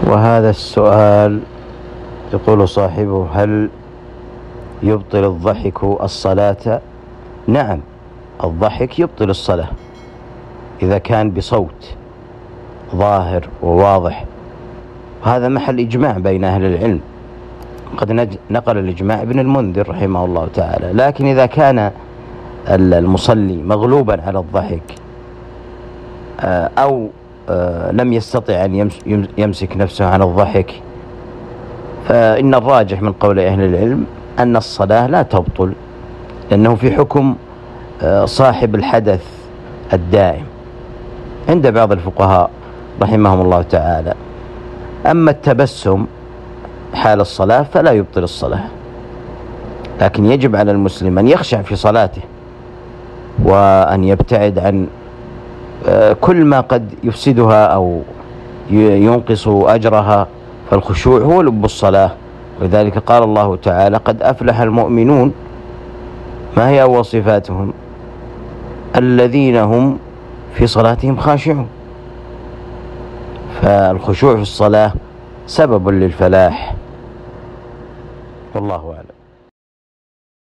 وهذا السؤال يقول صاحبه: هل يبطل الضحك الصلاة؟ نعم، الضحك يبطل الصلاة إذا كان بصوت ظاهر وواضح، وهذا محل إجماع بين أهل العلم، قد نقل الإجماع ابن المنذر رحمه الله تعالى. لكن إذا كان المصلي مغلوبا على الضحك أو لم يستطع أن يمسك نفسه عن الضحك، فإن الراجح من قول أهل العلم أن الصلاة لا تبطل، لأنه في حكم صاحب الحدث الدائم عند بعض الفقهاء رحمهم الله تعالى. أما التبسم حال الصلاة فلا يبطل الصلاة، لكن يجب على المسلم أن يخشع في صلاته وأن يبتعد عن كل ما قد يفسدها أو ينقص أجرها، فالخشوع هو لب الصلاة. ولذلك قال الله تعالى: قد أفلح المؤمنون. ما هي أول صفاتهم؟ الذين هم في صلاتهم خاشعون. فالخشوع في الصلاة سبب للفلاح، والله أعلم.